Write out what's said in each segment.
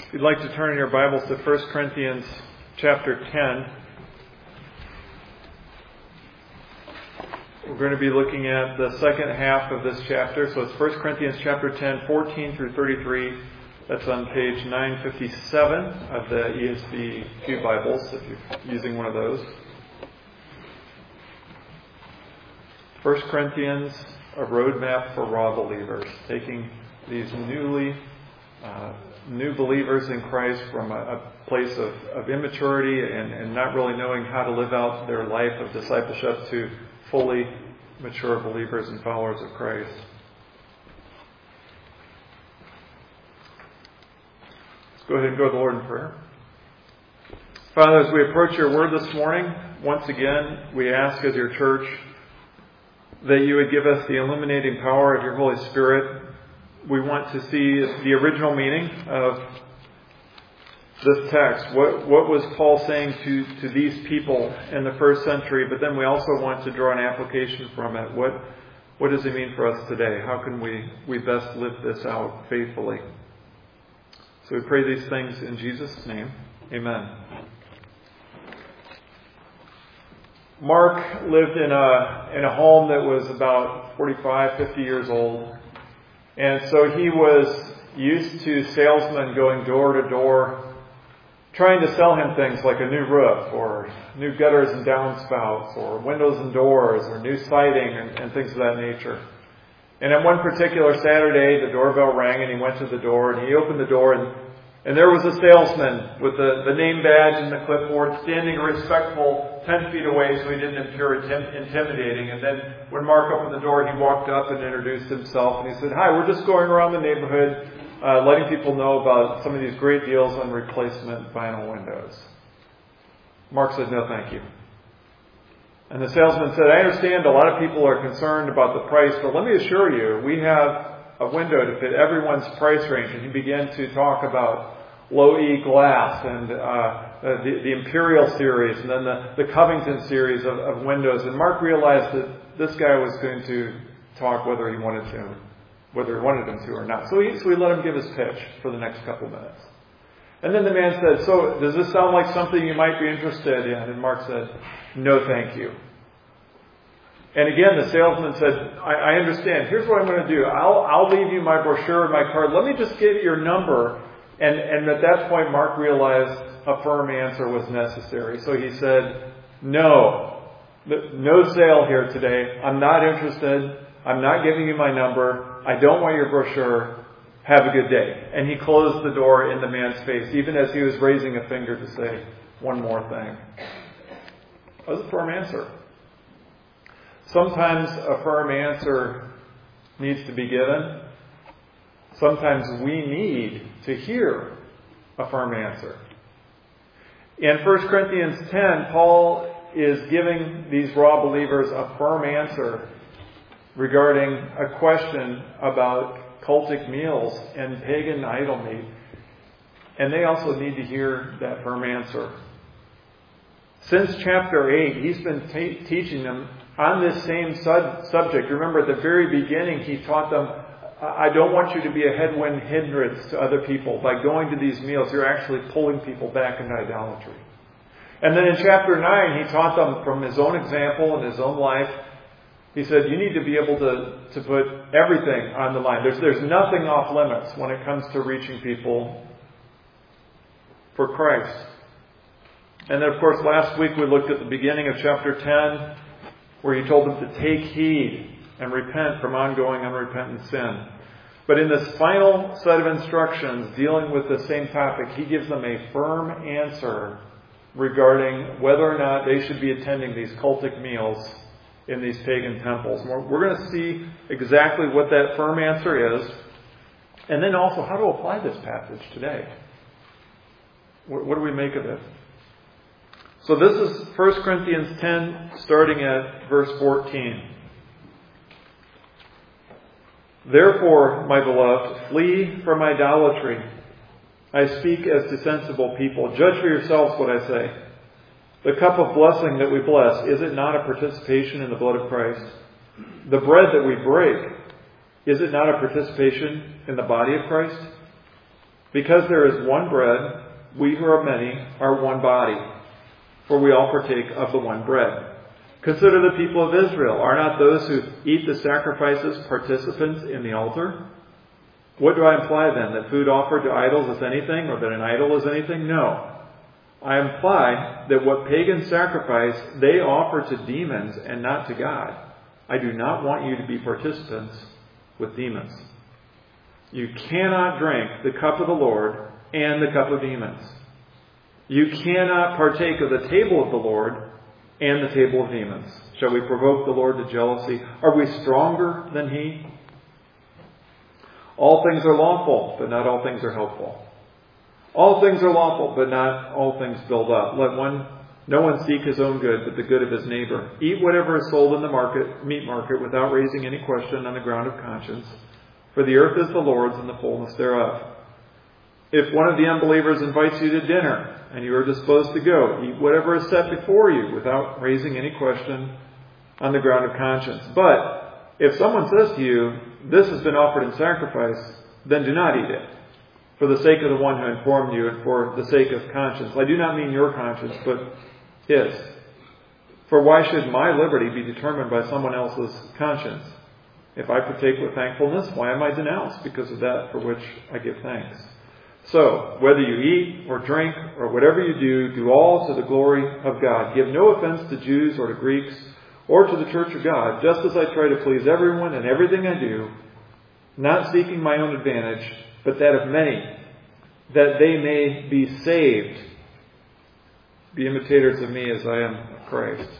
If you'd like to turn in your Bibles to 1 Corinthians chapter 10, we're going to be looking at the second half of this chapter. So it's 1 Corinthians chapter 10, 14 through 33. That's on page 957 of the ESV Pew Bibles, if you're using one of those. 1 Corinthians, a roadmap for raw believers, taking these new believers in Christ from a place of immaturity and not really knowing how to live out their life of discipleship to fully mature believers and followers of Christ. Let's go ahead and go to the Lord in prayer. Father, as we approach your word this morning, once again, we ask as your church that you would give us the illuminating power of your Holy Spirit. We want to see the original meaning of this text. What was Paul saying to these people in the first century? But then we also want to draw an application from it. What does it mean for us today? How can we best live this out faithfully? So we pray these things in Jesus' name. Amen. Mark lived in a home that was about 45, 50 years old. And so he was used to salesmen going door to door, trying to sell him things like a new roof, or new gutters and downspouts, or windows and doors, or new siding, and things of that nature. And at one particular Saturday, the doorbell rang, and he went to the door, and he opened the door, and there was a salesman with the name badge and the clipboard, standing a respectful 10 feet away so he didn't appear intimidating. And then when Mark opened the door, he walked up and introduced himself. And he said, "Hi, we're just going around the neighborhood letting people know about some of these great deals on replacement vinyl windows." Mark said, "No, thank you." And the salesman said, "I understand a lot of people are concerned about the price, but let me assure you, we have a window to fit everyone's price range." And he began to talk about Low-E glass and the Imperial series and then the Covington series of windows. And Mark realized that this guy was going to talk whether he wanted him to or not. So we let him give his pitch for the next couple minutes. And then the man said, "So does this sound like something you might be interested in?" And Mark said, "No, thank you." And again, the salesman said, I understand. Here's what I'm going to do. I'll leave you my brochure and my card. Let me just get your number. And at that point, Mark realized a firm answer was necessary. So he said, no sale here today. I'm not interested. I'm not giving you my number. I don't want your brochure. Have a good day. And he closed the door in the man's face, even as he was raising a finger to say one more thing. That was a firm answer. Sometimes a firm answer needs to be given. Sometimes we need to hear a firm answer. In 1 Corinthians 10, Paul is giving these raw believers a firm answer regarding a question about cultic meals and pagan idol meat. And they also need to hear that firm answer. Since chapter 8, he's been teaching them on this same subject. Remember, at the very beginning, he taught them, I don't want you to be a headwind hindrance to other people. By going to these meals, you're actually pulling people back into idolatry. And then in chapter 9, he taught them from his own example and his own life. He said, you need to be able to put everything on the line. There's nothing off limits when it comes to reaching people for Christ. And then, of course, last week we looked at the beginning of chapter 10, where he told them to take heed and repent from ongoing unrepentant sin. But in this final set of instructions dealing with the same topic, he gives them a firm answer regarding whether or not they should be attending these cultic meals in these pagan temples. We're going to see exactly what that firm answer is, and then also how to apply this passage today. What do we make of it? So this is 1 Corinthians 10, starting at verse 14. Therefore, my beloved, flee from idolatry. I speak as to sensible people. Judge for yourselves what I say. The cup of blessing that we bless, is it not a participation in the blood of Christ? The bread that we break, is it not a participation in the body of Christ? Because there is one bread, we who are many are one body, for we all partake of the one bread. Consider the people of Israel. Are not those who eat the sacrifices participants in the altar? What do I imply then? That food offered to idols is anything, or that an idol is anything? No. I imply that what pagans sacrifice, they offer to demons and not to God. I do not want you to be participants with demons. You cannot drink the cup of the Lord and the cup of demons. You cannot partake of the table of the Lord and the table of demons. Shall we provoke the Lord to jealousy? Are we stronger than He? All things are lawful, but not all things are helpful. All things are lawful, but not all things build up. Let no one seek his own good, but the good of his neighbor. Eat whatever is sold in the meat market, without raising any question on the ground of conscience. For the earth is the Lord's and the fullness thereof. If one of the unbelievers invites you to dinner, and you are disposed to go, eat whatever is set before you, without raising any question on the ground of conscience. But if someone says to you, this has been offered in sacrifice, then do not eat it, for the sake of the one who informed you, and for the sake of conscience. I do not mean your conscience, but his. For why should my liberty be determined by someone else's conscience? If I partake with thankfulness, why am I denounced because of that for which I give thanks? So, whether you eat or drink or whatever you do all to the glory of God. Give no offense to Jews or to Greeks or to the church of God, just as I try to please everyone in everything I do, not seeking my own advantage, but that of many, that they may be saved. Be imitators of me as I am of Christ.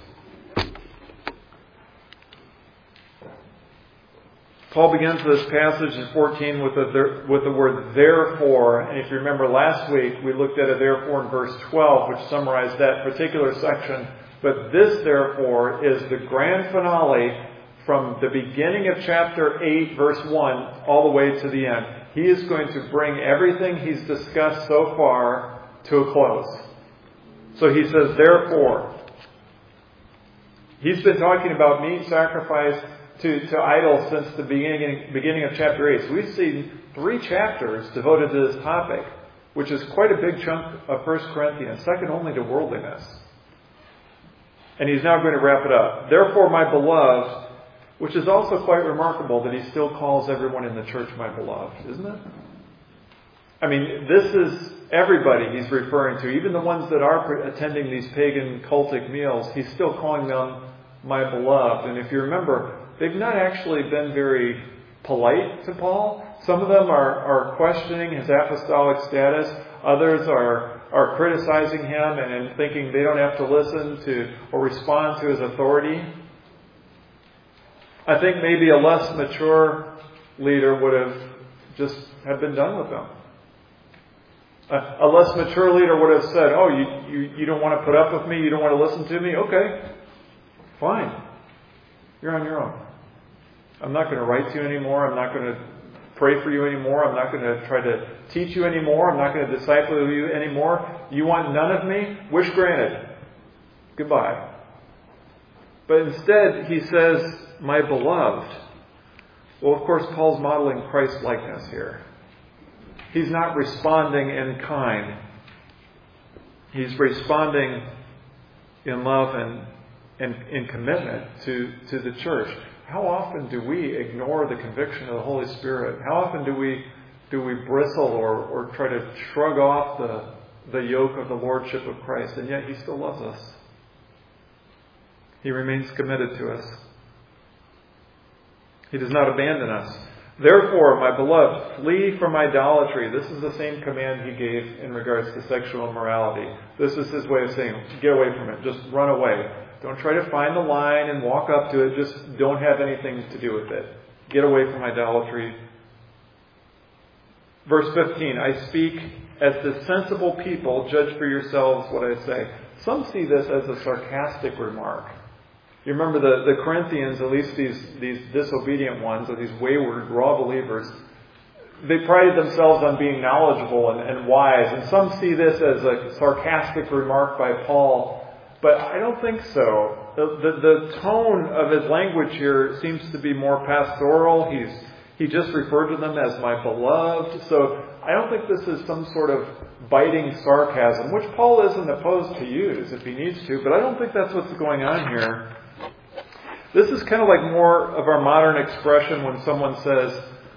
Paul begins this passage in 14 with the word therefore. And if you remember last week, we looked at a therefore in verse 12, which summarized that particular section. But this therefore is the grand finale from the beginning of chapter 8, verse 1, all the way to the end. He is going to bring everything he's discussed so far to a close. So he says, therefore. He's been talking about meat sacrifice to idols since the beginning of chapter 8. So we've seen 3 chapters devoted to this topic, which is quite a big chunk of 1 Corinthians, second only to worldliness. And he's now going to wrap it up. Therefore, my beloved, which is also quite remarkable that he still calls everyone in the church my beloved, isn't it? I mean, this is everybody he's referring to, even the ones that are attending these pagan cultic meals. He's still calling them my beloved. And if you remember, they've not actually been very polite to Paul. Some of them are questioning his apostolic status. Others are criticizing him and thinking they don't have to listen to or respond to his authority. I think maybe a less mature leader would have been done with them. A less mature leader would have said, oh, you don't want to put up with me? You don't want to listen to me? Okay, fine. You're on your own. I'm not going to write to you anymore. I'm not going to pray for you anymore. I'm not going to try to teach you anymore. I'm not going to disciple you anymore. You want none of me? Wish granted. Goodbye. But instead, he says, my beloved. Well, of course, Paul's modeling Christ-likeness here. He's not responding in kind. He's responding in love and in commitment to the church. How often do we ignore the conviction of the Holy Spirit? How often do we bristle or try to shrug off the yoke of the lordship of Christ? And yet He still loves us. He remains committed to us. He does not abandon us. Therefore, my beloved, flee from idolatry. This is the same command He gave in regards to sexual immorality. This is His way of saying, get away from it. Just run away. Don't try to find the line and walk up to it. Just don't have anything to do with it. Get away from idolatry. Verse 15, I speak as to sensible people. Judge for yourselves what I say. Some see this as a sarcastic remark. You remember the Corinthians, at least these disobedient ones, or these wayward, raw believers, they prided themselves on being knowledgeable and wise. And some see this as a sarcastic remark by Paul. But I don't think so. The tone of his language here seems to be more pastoral. He just referred to them as my beloved. So I don't think this is some sort of biting sarcasm, which Paul isn't opposed to use if he needs to, but I don't think that's what's going on here. This is kind of like more of our modern expression when someone says,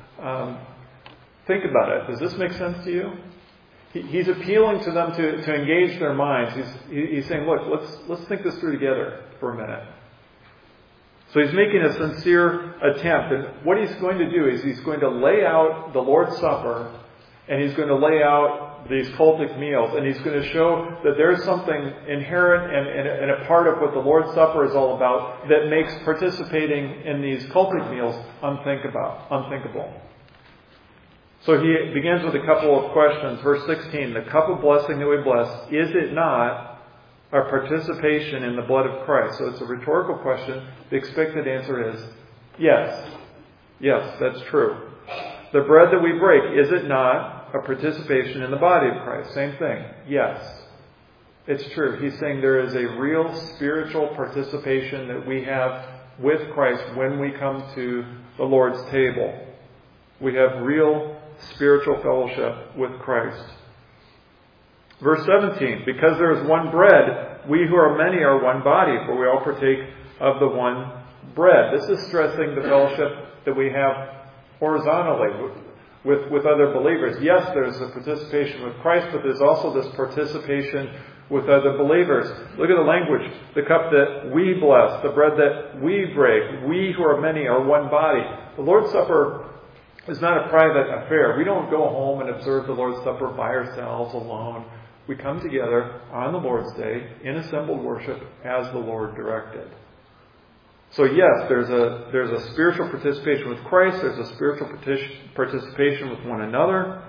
think about it. Does this make sense to you? He's appealing to them to engage their minds. He's saying, look, let's think this through together for a minute. So he's making a sincere attempt. And what he's going to do is he's going to lay out the Lord's Supper, and he's going to lay out these cultic meals, and he's going to show that there's something inherent and a part of what the Lord's Supper is all about that makes participating in these cultic meals unthinkable. So he begins with a couple of questions. Verse 16, the cup of blessing that we bless, is it not our participation in the blood of Christ? So it's a rhetorical question. The expected answer is yes. Yes, that's true. The bread that we break, is it not a participation in the body of Christ? Same thing. Yes. It's true. He's saying there is a real spiritual participation that we have with Christ when we come to the Lord's table. We have real spiritual fellowship with Christ. Verse 17, because there is one bread, we who are many are one body, for we all partake of the one bread. This is stressing the fellowship that we have horizontally with other believers. Yes, there's a participation with Christ, but there's also this participation with other believers. Look at the language. The cup that we bless, the bread that we break, we who are many are one body. The Lord's Supper is not a private affair. We don't go home and observe the Lord's Supper by ourselves alone. We come together on the Lord's Day in assembled worship as the Lord directed. So yes, there's a spiritual participation with Christ. There's a spiritual participation with one another.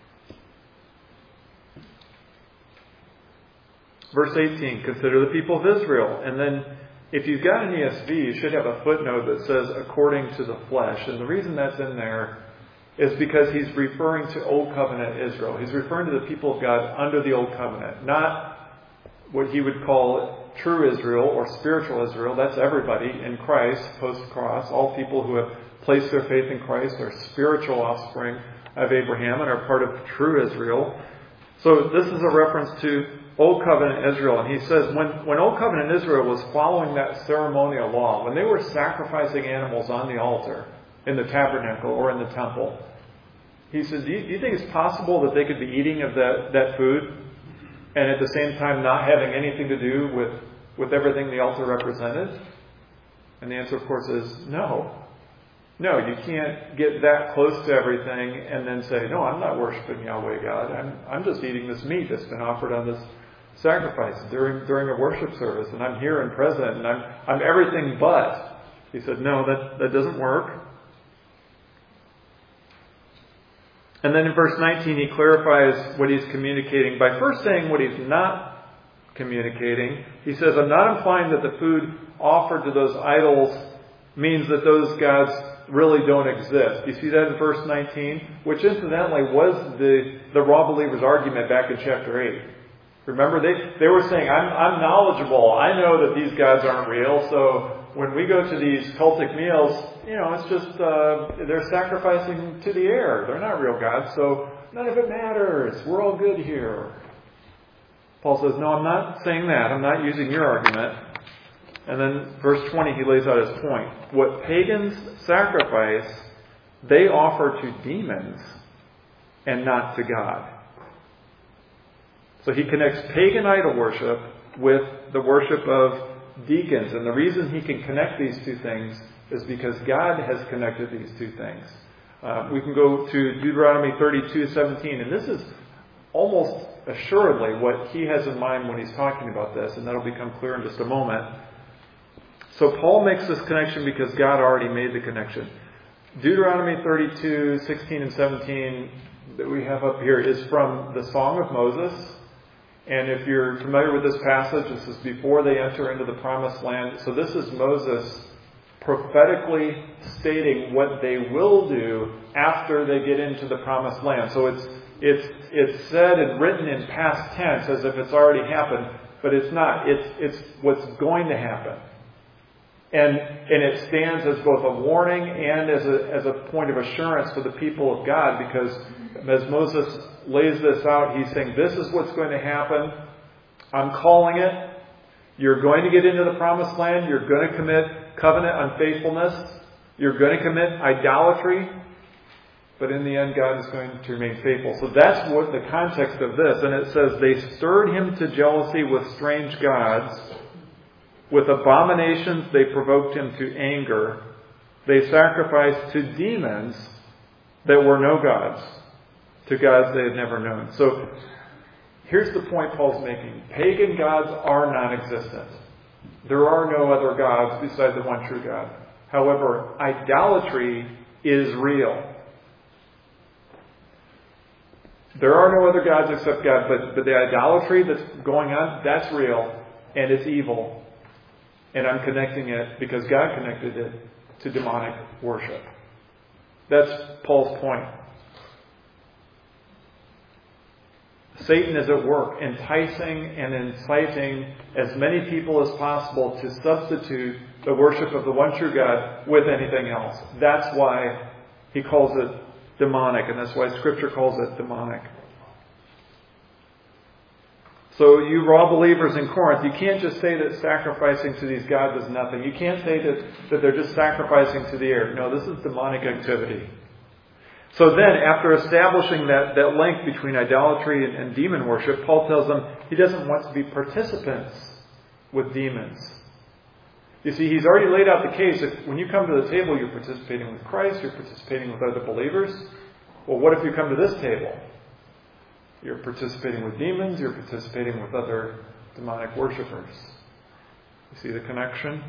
Verse 18, consider the people of Israel. And then if you've got an ESV, you should have a footnote that says according to the flesh. And the reason that's in there is because he's referring to Old Covenant Israel. He's referring to the people of God under the Old Covenant, not what he would call true Israel or spiritual Israel. That's everybody in Christ, post-cross. All people who have placed their faith in Christ are spiritual offspring of Abraham and are part of true Israel. So this is a reference to Old Covenant Israel. And he says when Old Covenant Israel was following that ceremonial law, when they were sacrificing animals on the altar, in the tabernacle or in the temple, he said, do you think it's possible that they could be eating of that food and at the same time not having anything to do with everything the altar represented? And the answer, of course, is no. No, you can't get that close to everything and then say, no, I'm not worshiping Yahweh God. I'm just eating this meat that's been offered on this sacrifice during a worship service, and I'm here and present, and I'm everything but. He said, no, that doesn't work. And then in verse 19, he clarifies what he's communicating by first saying what he's not communicating. He says, I'm not implying that the food offered to those idols means that those gods really don't exist. You see that in verse 19? Which incidentally was the raw believers' argument back in chapter 8. Remember, they were saying, I'm knowledgeable. I know that these gods aren't real, so when we go to these cultic meals, it's just, they're sacrificing to the air. They're not real gods, so none of it matters. We're all good here. Paul says, no, I'm not saying that. I'm not using your argument. And then verse 20, he lays out his point. What pagans sacrifice, they offer to demons and not to God. So he connects pagan idol worship with the worship of deacons. And the reason he can connect these two things is because God has connected these two things. We can go to Deuteronomy 32:17, and this is almost assuredly what he has in mind when he's talking about this, and that'll become clear in just a moment. So Paul makes this connection because God already made the connection. Deuteronomy 32:16 and 17 that we have up here is from the Song of Moses. And if you're familiar with this passage, this is before they enter into the promised land. So this is Moses prophetically stating what they will do after they get into the promised land. So it's said and written in past tense as if it's already happened, but it's not. It's what's going to happen. And it stands as both a warning and as a point of assurance for the people of God, because as Moses lays this out, he's saying, this is what's going to happen. I'm calling it. You're going to get into the promised land. You're going to commit covenant unfaithfulness. You're going to commit idolatry. But in the end, God is going to remain faithful. So that's what the context of this. And it says, they stirred him to jealousy with strange gods. With abominations, they provoked him to anger. They sacrificed to demons that were no gods, to gods they had never known. So here's the point Paul's making. Pagan gods are non-existent. There are no other gods besides the one true God. However, idolatry is real. There are no other gods except God, but the idolatry that's going on, that's real, and it's evil. And I'm connecting it, because God connected it, to demonic worship. That's Paul's point. Satan is at work, enticing and inciting as many people as possible to substitute the worship of the one true God with anything else. That's why he calls it demonic, and that's why Scripture calls it demonic. So you raw believers in Corinth, you can't just say that sacrificing to these gods is nothing. You can't say that they're just sacrificing to the air. No, this is demonic activity. So then, after establishing that link between idolatry and demon worship, Paul tells them he doesn't want to be participants with demons. You see, he's already laid out the case. If when you come to the table, you're participating with Christ, you're participating with other believers. Well, what if you come to this table? You're participating with demons, you're participating with other demonic worshipers. You see the connection?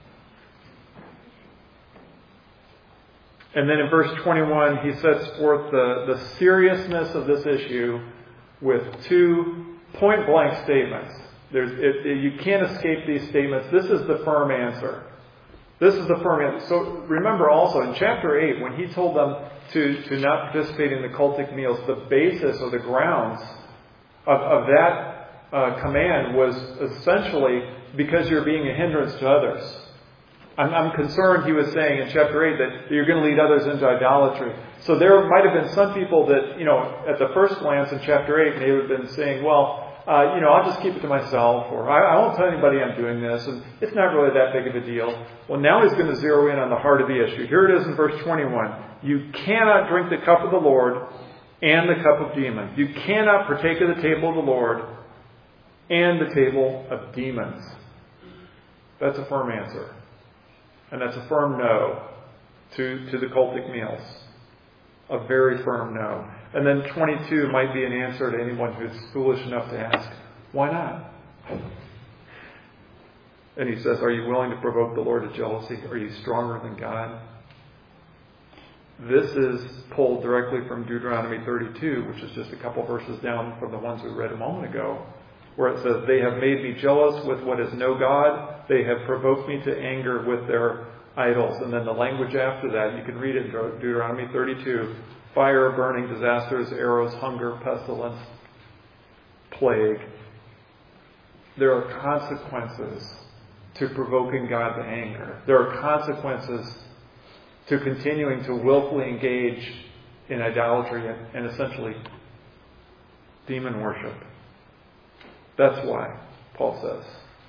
And then in verse 21, he sets forth the seriousness of this issue with two point-blank statements. You can't escape these statements. This is the firm answer. This is the firm answer. So remember also, in chapter 8, when he told them to not participate in the cultic meals, the basis or the grounds of that command was essentially because you're being a hindrance to others. I'm concerned, he was saying in chapter 8, that you're going to lead others into idolatry. So there might have been some people that, at the first glance in chapter 8, they would have been saying, well, I'll just keep it to myself, or I won't tell anybody I'm doing this, and it's not really that big of a deal. Well, now he's going to zero in on the heart of the issue. Here it is in verse 21. You cannot drink the cup of the Lord and the cup of demons. You cannot partake of the table of the Lord and the table of demons. That's a firm answer. And that's a firm no to the cultic meals. A very firm no. And then 22 might be an answer to anyone who's foolish enough to ask, why not? And he says, are you willing to provoke the Lord to jealousy? Are you stronger than God? This is pulled directly from Deuteronomy 32, which is just a couple verses down from the ones we read a moment ago, where it says, they have made me jealous with what is no God. They have provoked me to anger with their idols. And then the language after that, you can read it in Deuteronomy 32. Fire, burning, disasters, arrows, hunger, pestilence, plague. There are consequences to provoking God to anger. There are consequences to continuing to willfully engage in idolatry and essentially demon worship. That's why, Paul says.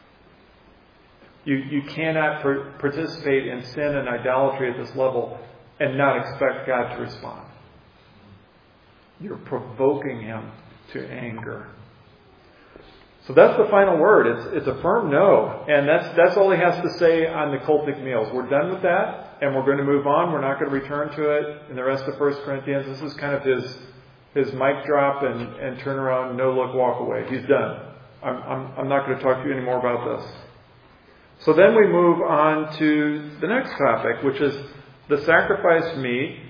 You cannot participate in sin and idolatry at this level and not expect God to respond. You're provoking Him to anger. So that's the final word. It's a firm no. And that's all he has to say on the cultic meals. We're done with that, and we're going to move on. We're not going to return to it in the rest of 1 Corinthians. This is kind of his mic drop and turn around, no look, walk away. He's done. I'm not going to talk to you anymore about this. So then we move on to the next topic, which is the sacrificed meat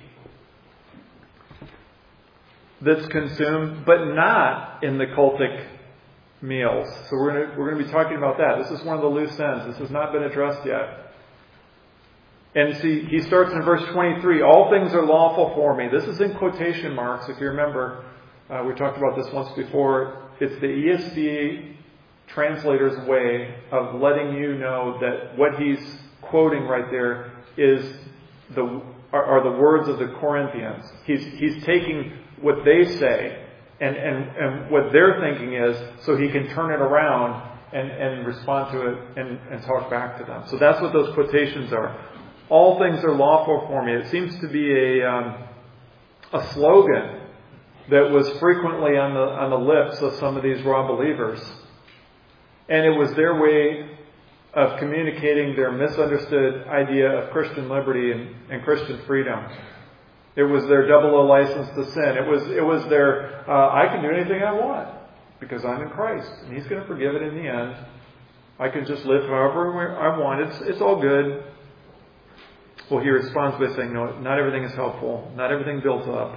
that's consumed, but not in the cultic meals. So we're going to be talking about that. This is one of the loose ends. This has not been addressed yet. And see, he starts in verse 23. All things are lawful for me. This is in quotation marks. If you remember, we talked about this once before. It's the ESV translator's way of letting you know that what he's quoting right there are the words of the Corinthians. He's taking what they say and what their thinking is, so he can turn it around and respond to it and talk back to them. So that's what those quotations are. All things are lawful for me. It seems to be a slogan that was frequently on the lips of some of these raw believers. And it was their way of communicating their misunderstood idea of Christian liberty and Christian freedom. It was their double license to sin. It was their, I can do anything I want because I'm in Christ and He's going to forgive it in the end. I can just live however I want. It's all good. Well, he responds by saying, no, not everything is helpful. Not everything builds up.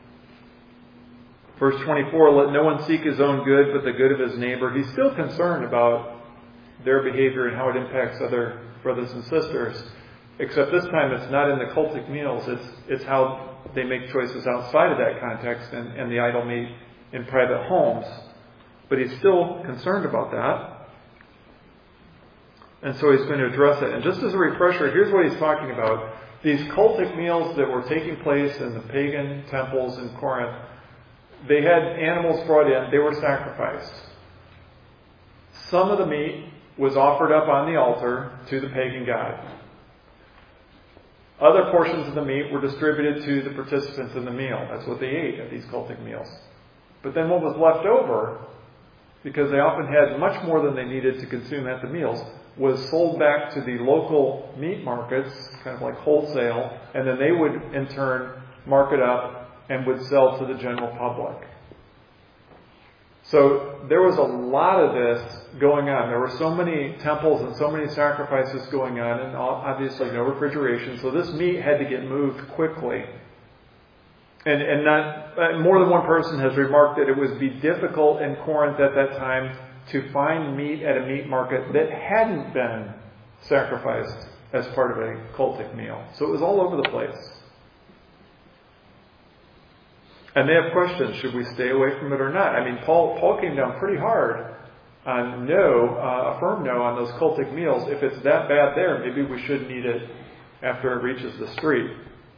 Verse 24, let no one seek his own good, but the good of his neighbor. He's still concerned about their behavior and how it impacts other brothers and sisters. Except this time it's not in the cultic meals. It's how they make choices outside of that context and the idol meat in private homes. But he's still concerned about that. And so he's going to address it. And just as a refresher, here's what he's talking about. These cultic meals that were taking place in the pagan temples in Corinth, they had animals brought in. They were sacrificed. Some of the meat was offered up on the altar to the pagan god. Other portions of the meat were distributed to the participants in the meal. That's what they ate at these cultic meals. But then what was left over, because they often had much more than they needed to consume at the meals, was sold back to the local meat markets, kind of like wholesale, and then they would in turn mark it up and would sell to the general public. So there was a lot of this going on. There were so many temples and so many sacrifices going on, and obviously no refrigeration. So this meat had to get moved quickly. And not more than one person has remarked that it would be difficult in Corinth at that time to find meat at a meat market that hadn't been sacrificed as part of a cultic meal. So it was all over the place. And they have questions. Should we stay away from it or not? I mean, Paul came down pretty hard on a firm no on those cultic meals. If it's that bad there, maybe we shouldn't eat it after it reaches the street.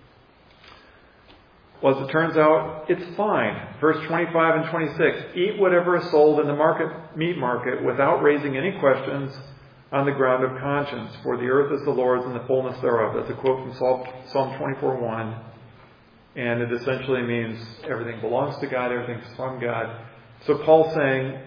Well, as it turns out, it's fine. Verse 25 and 26. Eat whatever is sold in the meat market without raising any questions on the ground of conscience. For the earth is the Lord's and the fullness thereof. That's a quote from Psalm 24:1. And it essentially means everything belongs to God, everything's from God. So Paul's saying,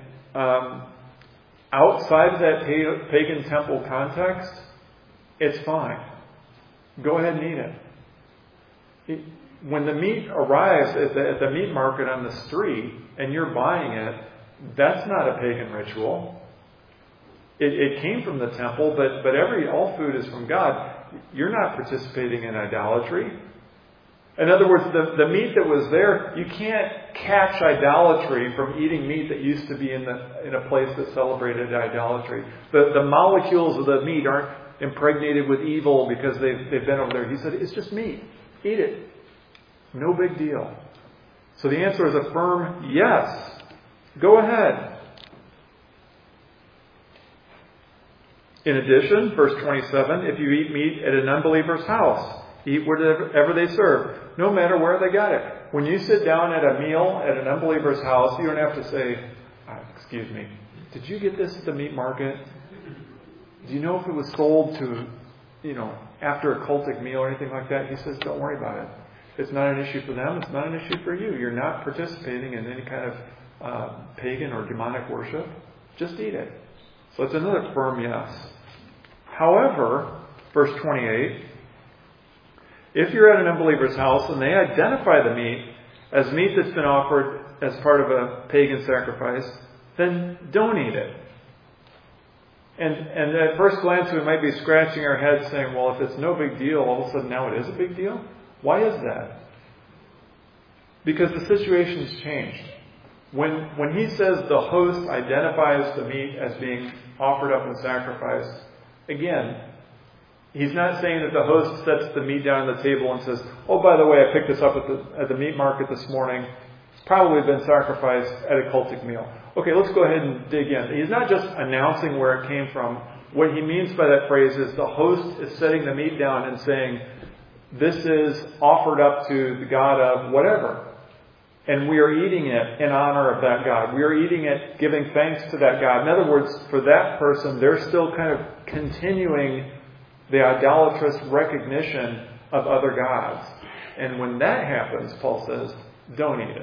outside of that pagan temple context, it's fine. Go ahead and eat it. When the meat arrives at the meat market on the street and you're buying it, that's not a pagan ritual. It came from the temple, but all food is from God. You're not participating in idolatry. In other words, the meat that was there, you can't catch idolatry from eating meat that used to be in a place that celebrated idolatry. The molecules of the meat aren't impregnated with evil because they've been over there. He said, it's just meat. Eat it. No big deal. So the answer is a firm yes. Go ahead. In addition, verse 27, if you eat meat at an unbeliever's house, eat whatever they serve, no matter where they got it. When you sit down at a meal at an unbeliever's house, you don't have to say, excuse me, did you get this at the meat market? Do you know if it was sold to, after a cultic meal or anything like that? He says, don't worry about it. It's not an issue for them. It's not an issue for you. You're not participating in any kind of pagan or demonic worship. Just eat it. So it's another firm yes. However, verse 28, if you're at an unbeliever's house and they identify the meat as meat that's been offered as part of a pagan sacrifice, then don't eat it. And at first glance we might be scratching our heads saying, well, if it's no big deal, all of a sudden now it is a big deal? Why is that? Because the situation's changed. When he says the host identifies the meat as being offered up and sacrificed, again, he's not saying that the host sets the meat down on the table and says, oh, by the way, I picked this up at the meat market this morning. It's probably been sacrificed at a cultic meal. Okay, let's go ahead and dig in. He's not just announcing where it came from, what he means by that phrase is the host is setting the meat down and saying, this is offered up to the God of whatever. And we are eating it in honor of that God. We are eating it giving thanks to that God. In other words, for that person, they're still kind of continuing the idolatrous recognition of other gods. And when that happens, Paul says, don't eat it.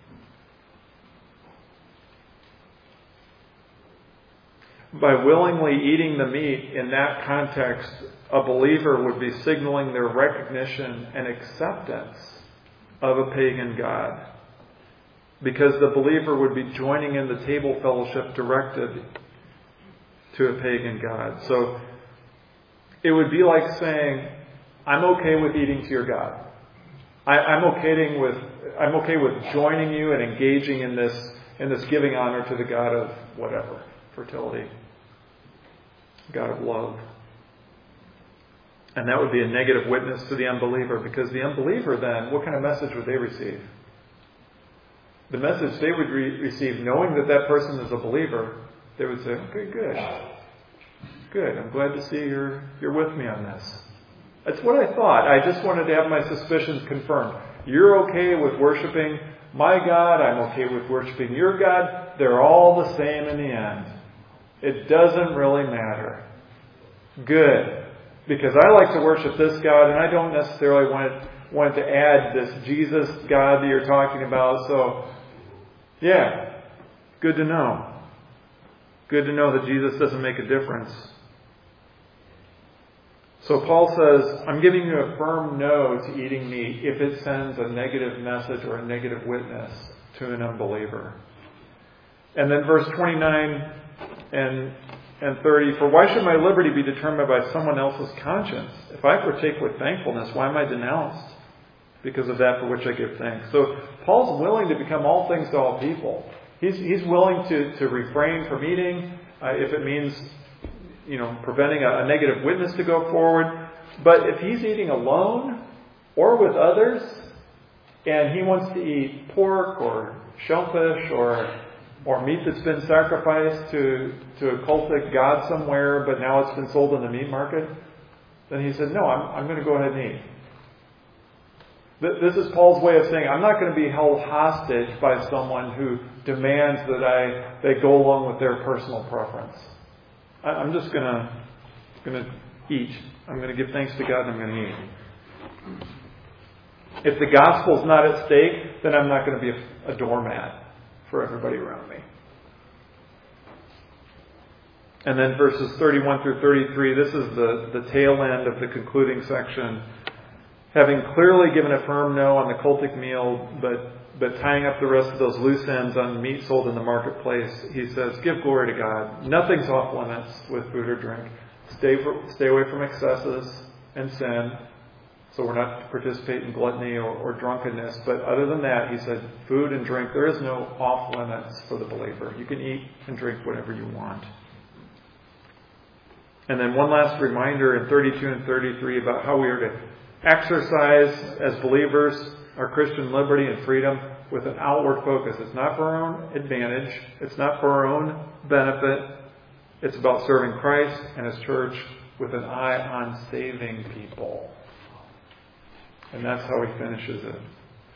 By willingly eating the meat in that context, a believer would be signaling their recognition and acceptance of a pagan god. Because the believer would be joining in the table fellowship directed to a pagan god. So it would be like saying, I'm okay with eating to your God. I'm okay with joining you and engaging in this giving honor to the God of whatever, fertility, God of love. And that would be a negative witness to the unbeliever, because the unbeliever then, what kind of message would they receive? The message they would receive, knowing that that person is a believer, they would say, okay, good. I'm glad to see you're with me on this. That's what I thought. I just wanted to have my suspicions confirmed. You're okay with worshiping my God. I'm okay with worshiping your God. They're all the same in the end. It doesn't really matter. Good. Because I like to worship this God, and I don't necessarily want to add this Jesus God that you're talking about. So, yeah, good to know. Good to know that Jesus doesn't make a difference. So Paul says, I'm giving you a firm no to eating meat if it sends a negative message or a negative witness to an unbeliever. And then verse 29 and 30, for why should my liberty be determined by someone else's conscience? If I partake with thankfulness, why am I denounced? Because of that for which I give thanks. So Paul's willing to become all things to all people. He's willing to refrain from eating if it means preventing a negative witness to go forward. But if he's eating alone or with others, and he wants to eat pork or shellfish or meat that's been sacrificed to a cultic god somewhere, but now it's been sold in the meat market, then he said, no, I'm going to go ahead and eat. This is Paul's way of saying, I'm not going to be held hostage by someone who demands that they go along with their personal preference. I'm just going to eat. I'm going to give thanks to God and I'm going to eat. If the gospel's not at stake, then I'm not going to be a doormat for everybody around me. And then verses 31 through 33, this is the tail end of the concluding section. Having clearly given a firm no on the cultic meal, but tying up the rest of those loose ends on meat sold in the marketplace, he says, give glory to God. Nothing's off limits with food or drink. Stay away from excesses and sin. So we're not to participate in gluttony or drunkenness. But other than that, he said, food and drink, there is no off limits for the believer. You can eat and drink whatever you want. And then one last reminder in 32 and 33 about how we are to exercise as believers our Christian liberty and freedom with an outward focus. It's not for our own advantage. It's not for our own benefit. It's about serving Christ and His church with an eye on saving people. And that's how he finishes it.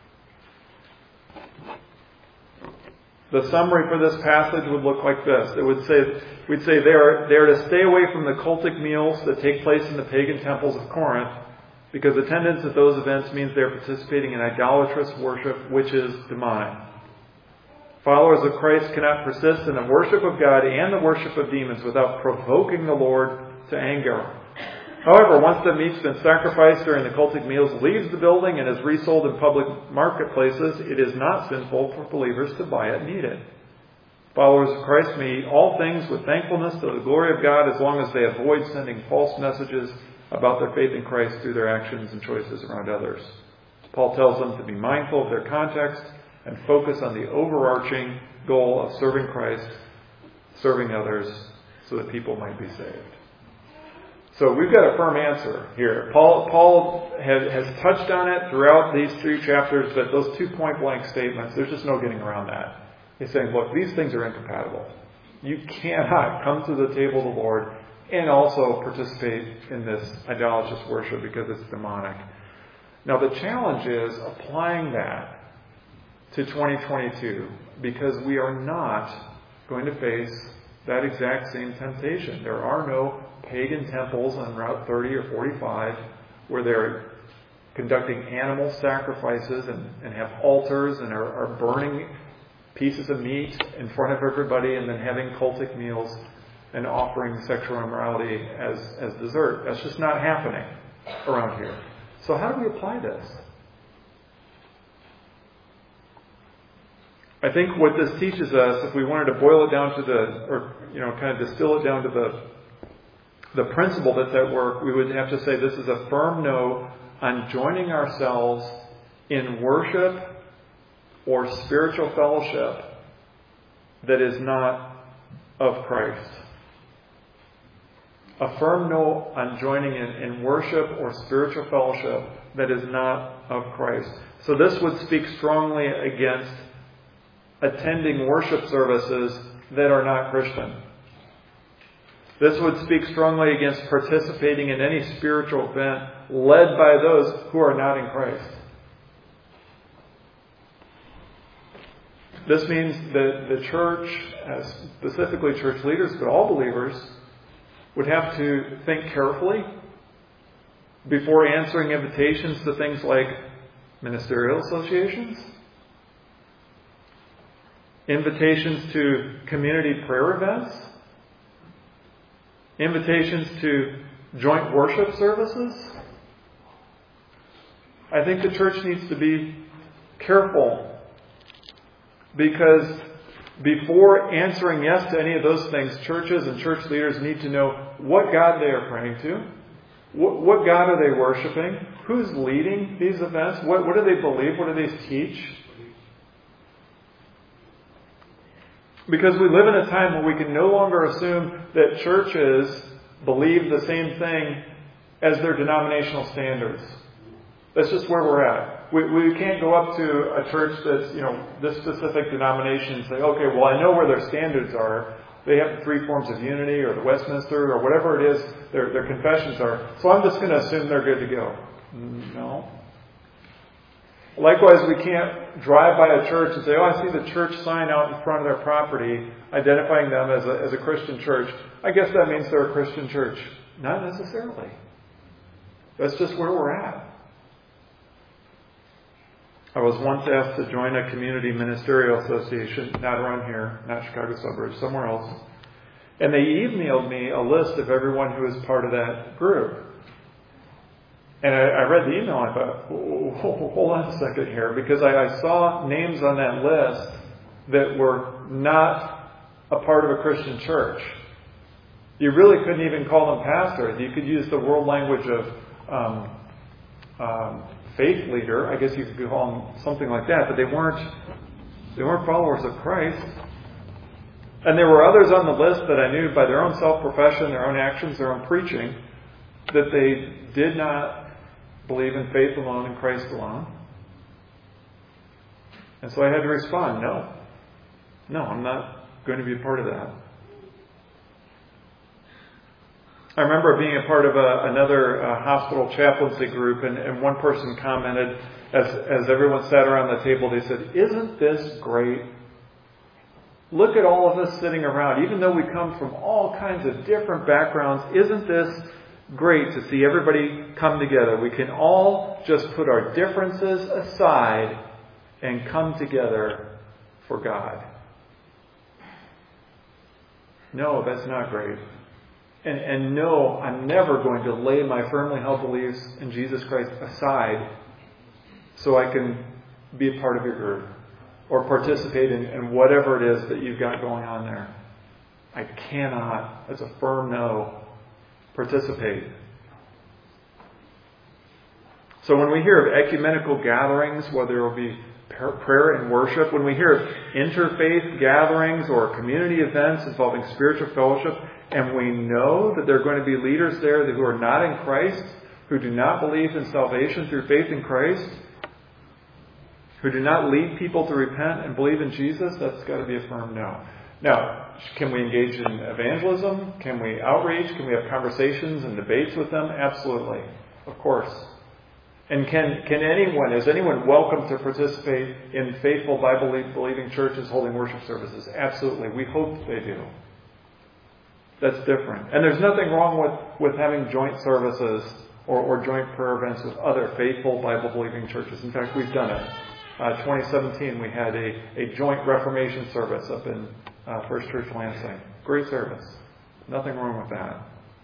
The summary for this passage would look like this. We'd say they are to stay away from the cultic meals that take place in the pagan temples of Corinth, because attendance at those events means they're participating in idolatrous worship, which is demonic. Followers of Christ cannot persist in the worship of God and the worship of demons without provoking the Lord to anger. However, once the meat's been sacrificed during the cultic meals, leaves the building and is resold in public marketplaces, it is not sinful for believers to buy it and eat it. Followers of Christ may eat all things with thankfulness to the glory of God, as long as they avoid sending false messages about their faith in Christ through their actions and choices around others. Paul tells them to be mindful of their context and focus on the overarching goal of serving Christ, serving others, so that people might be saved. So we've got a firm answer here. Paul has touched on it throughout these 3 chapters, but those 2 point-blank statements, there's just no getting around that. He's saying, look, these things are incompatible. You cannot come to the table of the Lord and also participate in this idolatrous worship because it's demonic. Now the challenge is applying that to 2022, because we are not going to face that exact same temptation. There are no pagan temples on Route 30 or 45 where they're conducting animal sacrifices and have altars and are burning pieces of meat in front of everybody and then having cultic meals and offering sexual immorality as dessert. That's just not happening around here. So how do we apply this? I think what this teaches us, if we wanted to boil it down to kind of distill it down to the principle that's at work, we would have to say this is a firm no on joining ourselves in worship or spiritual fellowship that is not of Christ. A firm no on joining in worship or spiritual fellowship that is not of Christ. So this would speak strongly against attending worship services that are not Christian. This would speak strongly against participating in any spiritual event led by those who are not in Christ. This means that the church, specifically church leaders, but all believers, would have to think carefully before answering invitations to things like ministerial associations, invitations to community prayer events, invitations to joint worship services. I think the church needs to be careful, because before answering yes to any of those things, churches and church leaders need to know what God they are praying to, what God are they worshiping, who's leading these events, what do they believe, what do they teach. Because we live in a time where we can no longer assume that churches believe the same thing as their denominational standards. That's just where we're at. We can't go up to a church that's, this specific denomination and say, okay, well, I know where their standards are. They have the three forms of unity or the Westminster or whatever it is their confessions are. So I'm just going to assume they're good to go. No. Likewise, we can't drive by a church and say, oh, I see the church sign out in front of their property identifying them as a Christian church. I guess that means they're a Christian church. Not necessarily. That's just where we're at. I was once asked to join a community ministerial association, not around here, not Chicago suburbs, somewhere else. And they emailed me a list of everyone who was part of that group. And I read the email and I thought, hold on a second here, because I saw names on that list that were not a part of a Christian church. You really couldn't even call them pastors. You could use the world language of faith leader. I guess you could call them something like that, but they weren't followers of Christ. And there were others on the list that I knew by their own self-profession, their own actions, their own preaching, that they did not believe in faith alone and Christ alone. And so I had to respond, no, I'm not going to be a part of that. I remember being a part of another hospital chaplaincy group, and one person commented, as everyone sat around the table, they said, "Isn't this great? Look at all of us sitting around. Even though we come from all kinds of different backgrounds, isn't this great to see everybody come together? We can all just put our differences aside and come together for God." No, that's not great. And no, I'm never going to lay my firmly held beliefs in Jesus Christ aside so I can be a part of your group or participate in whatever it is that you've got going on there. I cannot, as a firm no, participate. So when we hear of ecumenical gatherings, whether it will be prayer and worship, when we hear of interfaith gatherings or community events involving spiritual fellowship, and we know that there are going to be leaders there who are not in Christ, who do not believe in salvation through faith in Christ, who do not lead people to repent and believe in Jesus, that's got to be a firm no. Now, can we engage in evangelism? Can we outreach? Can we have conversations and debates with them? Absolutely. Of course. And is anyone welcome to participate in faithful Bible-believing churches holding worship services? Absolutely. We hope they do. That's different. And there's nothing wrong with having joint services or joint prayer events with other faithful Bible-believing churches. In fact, we've done it. 2017, we had a joint Reformation service up in First Church Lansing. Great service. Nothing wrong with that.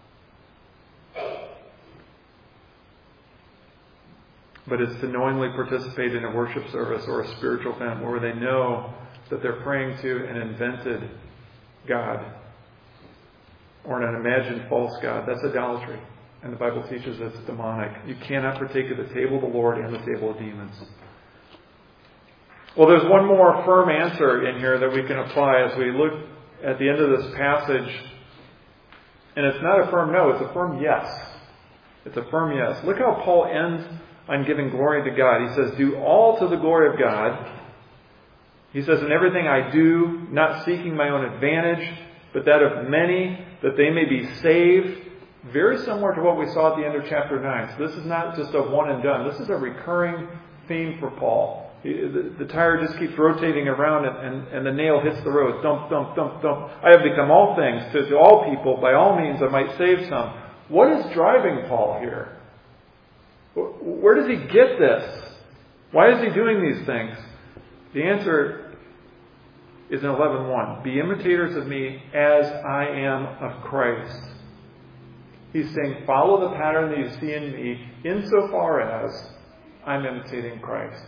But it's to knowingly participate in a worship service or a spiritual event where they know that they're praying to an invented God or an imagined false God. That's idolatry. And the Bible teaches it's demonic. You cannot partake of the table of the Lord and the table of demons. Well, there's one more firm answer in here that we can apply as we look at the end of this passage. And it's not a firm no, it's a firm yes. It's a firm yes. Look how Paul ends on giving glory to God. He says, do all to the glory of God. He says, in everything I do, not seeking my own advantage, but that of many, that they may be saved. Very similar to what we saw at the end of chapter 9. So this is not just a one and done. This is a recurring theme for Paul. The tire just keeps rotating around and the nail hits the road. Thump, thump, thump, thump. I have become all things to all people. By all means, I might save some. What is driving Paul here? Where does he get this? Why is he doing these things? The answer is in 11:1. Be imitators of me as I am of Christ. He's saying, follow the pattern that you see in me insofar as I'm imitating Christ.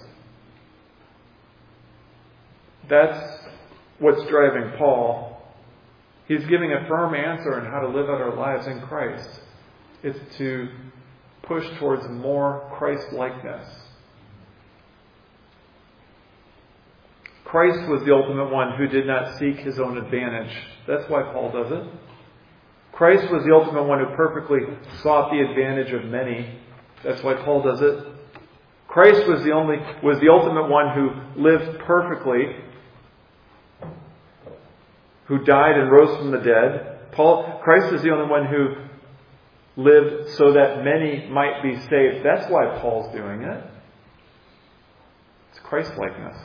That's what's driving Paul. He's giving a firm answer on how to live out our lives in Christ. It's to push towards more Christ-likeness. Christ was the ultimate one who did not seek his own advantage. That's why Paul does it. Christ was the ultimate one who perfectly sought the advantage of many. That's why Paul does it. Christ was the ultimate one who lived perfectly, who died and rose from the dead. Christ is the only one who lived so that many might be saved. That's why Paul's doing it. It's Christ-likeness.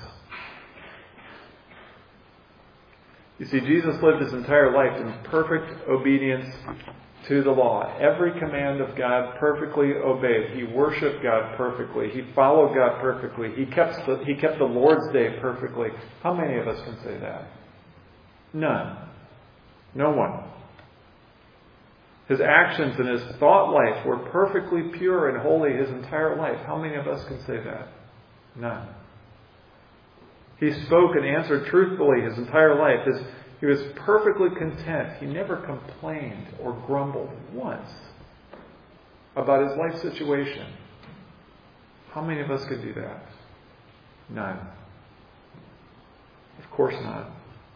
You see, Jesus lived his entire life in perfect obedience to the law. Every command of God perfectly obeyed. He worshipped God perfectly. He followed God perfectly. He kept the Lord's Day perfectly. How many of us can say that? None. No one. His actions and his thought life were perfectly pure and holy his entire life. How many of us can say that? None. He spoke and answered truthfully his entire life. He was perfectly content. He never complained or grumbled once about his life situation. How many of us could do that? None. Of course not.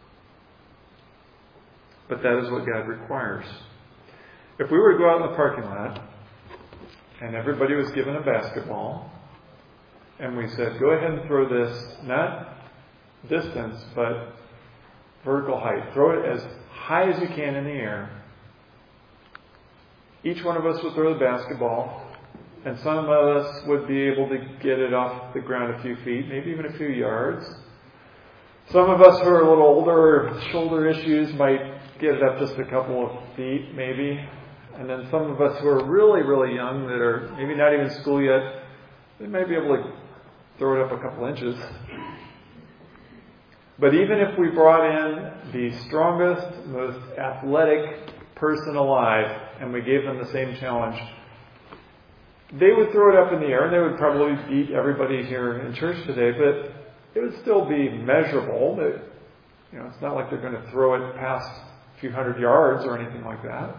But that is what God requires. If we were to go out in the parking lot and everybody was given a basketball and we said, go ahead and throw this, not distance, but vertical height. Throw it as high as you can in the air. Each one of us would throw the basketball, and some of us would be able to get it off the ground a few feet, maybe even a few yards. Some of us who are a little older, shoulder issues, might get it up just a couple of feet, maybe. And then some of us who are really, really young, that are maybe not even in school yet, they might be able to throw it up a couple inches. But even if we brought in the strongest, most athletic person alive and we gave them the same challenge, they would throw it up in the air and they would probably beat everybody here in church today, but it would still be measurable. It's not like they're going to throw it past a few hundred yards or anything like that.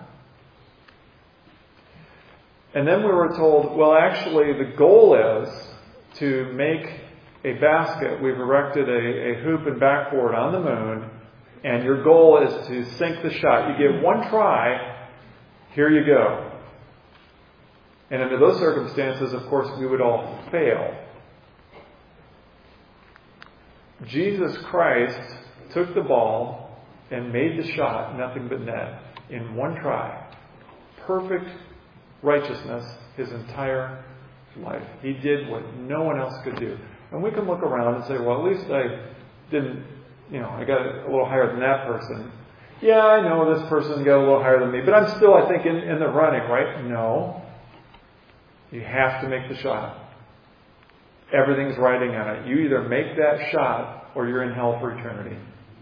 And then we were told, well, actually the goal is to make a basket. We've erected a hoop and backboard on the moon, and your goal is to sink the shot. You give one try, here you go. And under those circumstances, of course, we would all fail. Jesus Christ took the ball and made the shot nothing but net in one try. Perfect righteousness his entire life. He did what no one else could do. And we can look around and say, well, at least I didn't, I got a little higher than that person. Yeah, I know this person got a little higher than me, but I'm still, I think, in the running, right? No. You have to make the shot. Everything's riding on it. You either make that shot or you're in hell for eternity.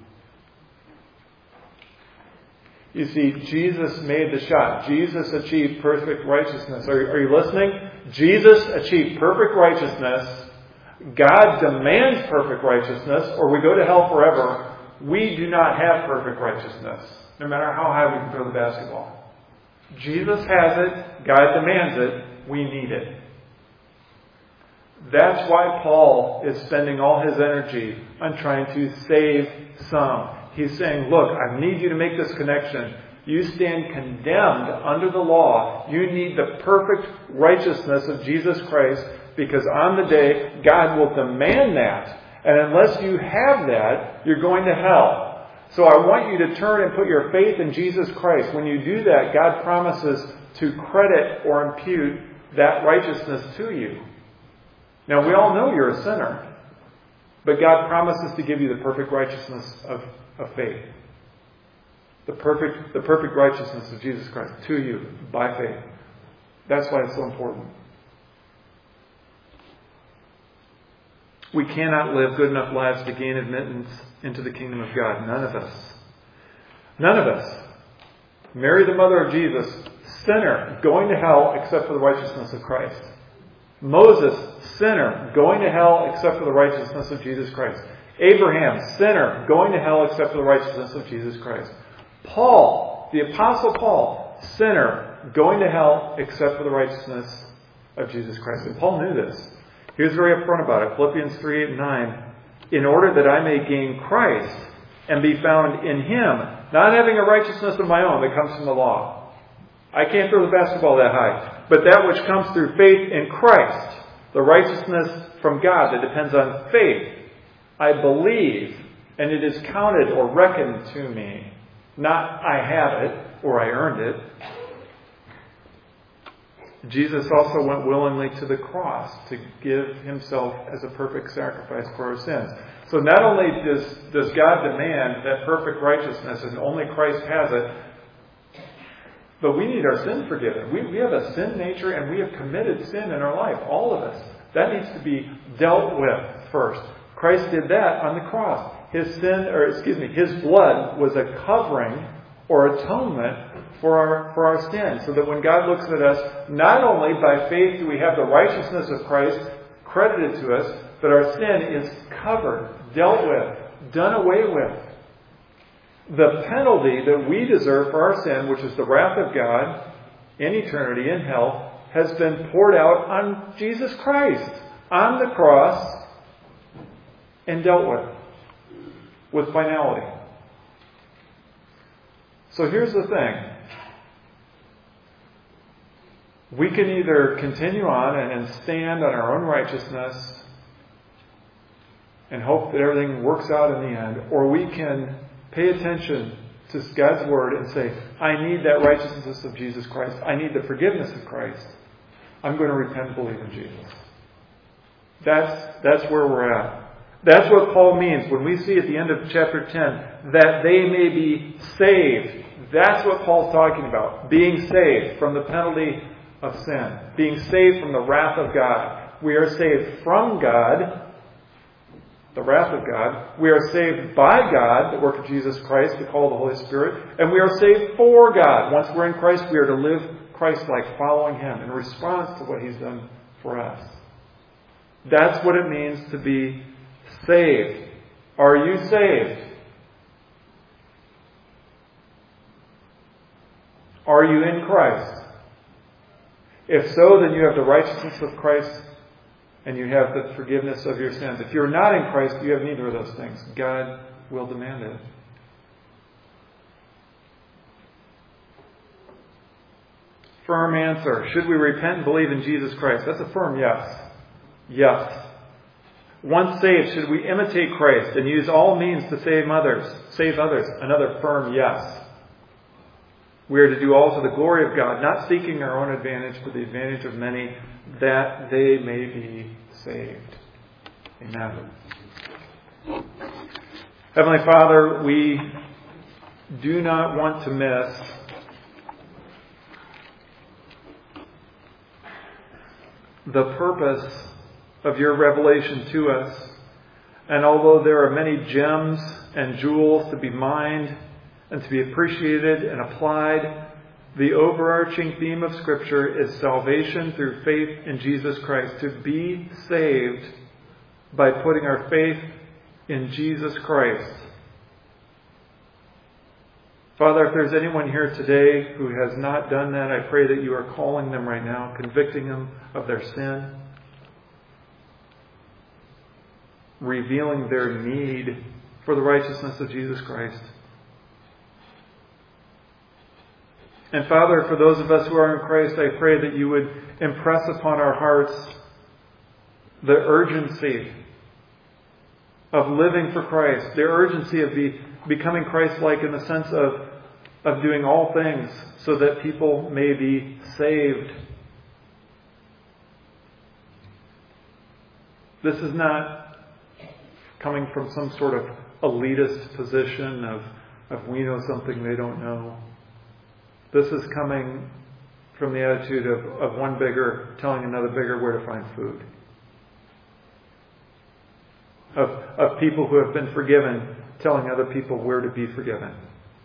You see, Jesus made the shot. Jesus achieved perfect righteousness. Are you listening? Jesus achieved perfect righteousness. God demands perfect righteousness, or we go to hell forever. We do not have perfect righteousness, no matter how high we can throw the basketball. Jesus has it. God demands it. We need it. That's why Paul is spending all his energy on trying to save some. He's saying, look, I need you to make this connection. You stand condemned under the law. You need the perfect righteousness of Jesus Christ, because on the day, God will demand that. And unless you have that, you're going to hell. So I want you to turn and put your faith in Jesus Christ. When you do that, God promises to credit or impute that righteousness to you. Now, we all know you're a sinner, but God promises to give you the perfect righteousness of faith. The perfect righteousness of Jesus Christ to you by faith. That's why it's so important. We cannot live good enough lives to gain admittance into the kingdom of God. None of us. None of us. Mary, the mother of Jesus, sinner, going to hell except for the righteousness of Christ. Moses, sinner, going to hell except for the righteousness of Jesus Christ. Abraham, sinner, going to hell except for the righteousness of Jesus Christ. Paul, the Apostle Paul, sinner, going to hell except for the righteousness of Jesus Christ. And Paul knew this. He was very upfront about it. Philippians 3, 8, and 9. In order that I may gain Christ and be found in Him, not having a righteousness of my own that comes from the law. I can't throw the basketball that high. But that which comes through faith in Christ, the righteousness from God that depends on faith, I believe, and it is counted or reckoned to me. Not I have it or I earned it. Jesus also went willingly to the cross to give Himself as a perfect sacrifice for our sins. So not only does God demand that perfect righteousness, and only Christ has it, but we need our sin forgiven. We have a sin nature, and we have committed sin in our life, all of us. That needs to be dealt with first. Christ did that on the cross. His blood was a covering or atonement for our sin. So that when God looks at us, not only by faith do we have the righteousness of Christ credited to us, but our sin is covered, dealt with, done away with. The penalty that we deserve for our sin, which is the wrath of God in eternity in hell, has been poured out on Jesus Christ on the cross and dealt with finality. So here's the thing. We can either continue on and stand on our own righteousness and hope that everything works out in the end, or we can pay attention to God's Word and say, I need that righteousness of Jesus Christ. I need the forgiveness of Christ. I'm going to repent and believe in Jesus. That's where we're at. That's what Paul means when we see at the end of chapter 10 that they may be saved. That's what Paul's talking about. Being saved from the penalty of sin. Being saved from the wrath of God. We are saved from God, the wrath of God. We are saved by God, the work of Jesus Christ, the call of the Holy Spirit. And we are saved for God. Once we're in Christ, we are to live Christ-like, following Him in response to what He's done for us. That's what it means to be saved. Are you saved? Are you in Christ? If so, then you have the righteousness of Christ and you have the forgiveness of your sins. If you're not in Christ, you have neither of those things. God will demand it. Firm answer. Should we repent and believe in Jesus Christ? That's a firm yes. Yes. Once saved, should we imitate Christ and use all means to save others? Another firm yes. We are to do all to the glory of God, not seeking our own advantage, but the advantage of many, that they may be saved. Amen. Heavenly Father, we do not want to miss the purpose of your revelation to us. And although there are many gems and jewels to be mined and to be appreciated and applied, the overarching theme of Scripture is salvation through faith in Jesus Christ. To be saved by putting our faith in Jesus Christ. Father, if there's anyone here today who has not done that, I pray that you are calling them right now, convicting them of their sin, revealing their need for the righteousness of Jesus Christ. And Father, for those of us who are in Christ, I pray that you would impress upon our hearts the urgency of living for Christ, the urgency of becoming Christ-like in the sense of doing all things so that people may be saved. This is not coming from some sort of elitist position of we know something they don't know. This is coming from the attitude of one beggar telling another beggar where to find food. Of people who have been forgiven telling other people where to be forgiven.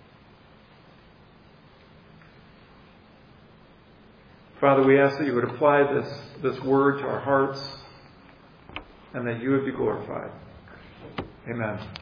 Father, we ask that you would apply this word to our hearts and that you would be glorified. Amen.